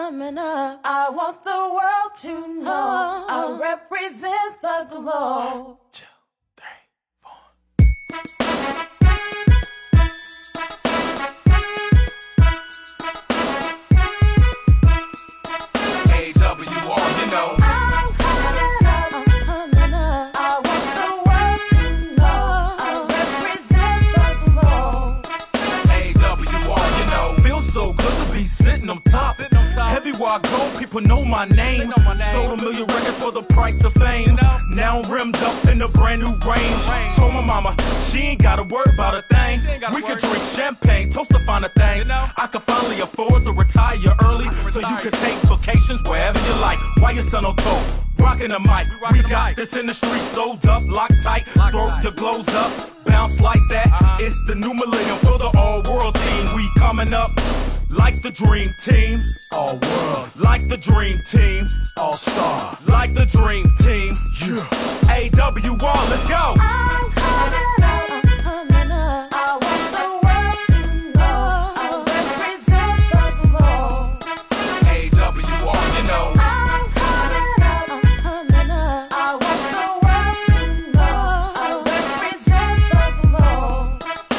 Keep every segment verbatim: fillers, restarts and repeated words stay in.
coming up. I want the world to know I represent the globe. Two, three, four. A W R, you know. I'm coming up, I'm coming up. I want the world to know I represent the globe. A W R, you know. Feels so good to be sitting on top. Everywhere I go, people know my name. Sold a million records for the price of fame. Now I'm rimmed up in a brand new range. Told my mama she ain't gotta worry about a thing. We could drink champagne, toast to finer things. I could finally afford to retire early, so you could take vacations wherever you like. Why your son on tour? Rockin' the mic. We got this industry sold up, locked tight. Throw your glows up, bounce like that. It's the new millennium for the all world team. We coming up like the dream team, all world. Like the dream team, all star. Like the dream team, yeah. A W R, let's go. I'm coming up, I'm coming up. I want the world to know I represent the globe. A W R, you know. I'm coming up, I'm coming up. I want the world to know I represent the globe.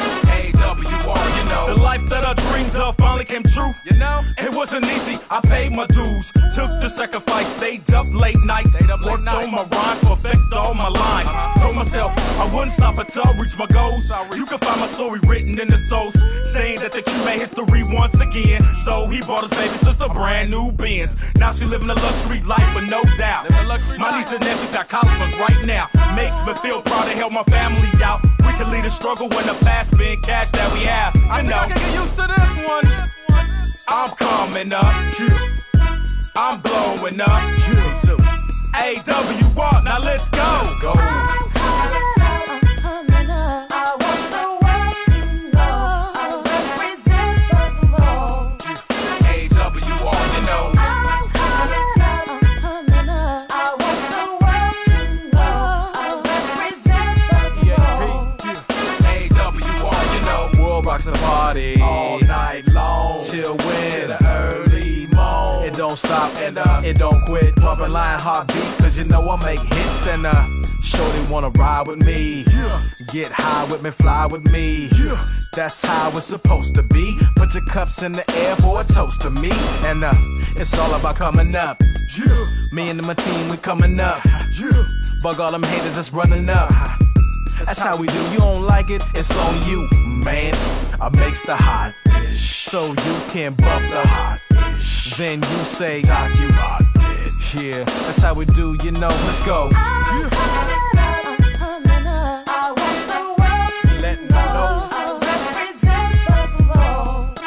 A W R, you know. The life that I dreamed of finally came true. You know, it wasn't easy. I paid my dues, took the sacrifice, stayed up late nights, worked on my rhymes, perfect all my lines. Told myself I wouldn't stop until I reached my goals. You can find my story written in the source, saying that the Q made history once again. So he bought his baby sister brand new Benz. Now she living a luxury life, but no doubt. My niece and nephews got college funds right now. Makes me feel proud to help my family out. We can lead a struggle when the past been cash that we have. I know. I can get used to this one. I'm coming up, yeah. I'm blowing up, yeah, too. A W R, now let's go. Let's go. I'm coming up, I'm coming up. I want the world to know I represent the globe. A W R, you know. I'm coming up, I'm coming up. I want the world to know I represent the globe. A W R, you know. World rocks the party all night long, till when the early morn. It don't stop and uh, it don't quit. Bumpin' line heartbeats, cause you know I make hits. And uh, sure they wanna ride with me, yeah. Get high with me, fly with me, yeah. That's how it's supposed to be. Put your cups in the air for a toast to me. And uh, it's all about coming up, yeah. Me and my team, we coming up, yeah. Bug all them haters that's running up. That's how we do. You don't like it? It's on you, man. I makes the hot ish, so you can bump the hot ish. Then you say, Doc, you rocked it. Yeah, that's how we do. You know, let's go. I'm coming up, I'm coming up. I want the world to Let me know know. I represent the globe.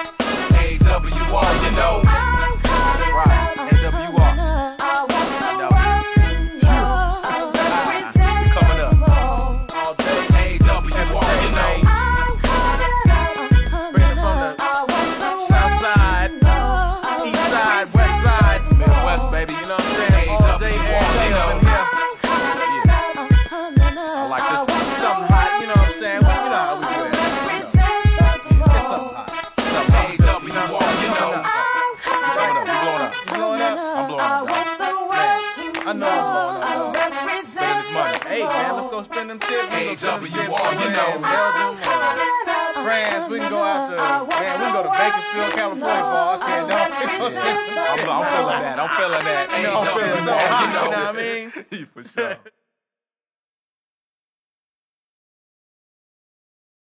A W R, you know. I'm coming right, up, I'm A W R. coming up. I want the No. world to know I represent Coming the up. globe. All day. A W R, you know. I'm coming up, I'm Bring it coming from up. the I want the south world side, to know I east side, represent west side, the globe. Midwest, baby. You know what I'm saying? All day, every day up in here. I'm coming up, I'm coming up. I like this want one. the Something hot, you know what I'm saying? Well, you know how we do it. represent the globe. It's something hot. Something hot. A W R, you know. I'm coming up, you blowing up. You blowing up? I'm blowing I up. want the world to I know I'm blowing up, I dog. represent Spend this money. the Hey, man, let's go globe. spend them chips. A Let's go spend them W chips R, you know. in Belgium, I'm coming up, I'm France. We can go coming out to, up. I want man, we can go to the Bakersfield, world to California for know arcade. No, I I'm, represent the I'm feeling that. I'm feeling that. A You know, I'm W R, feeling so you hot, know. you know what I mean? For sure.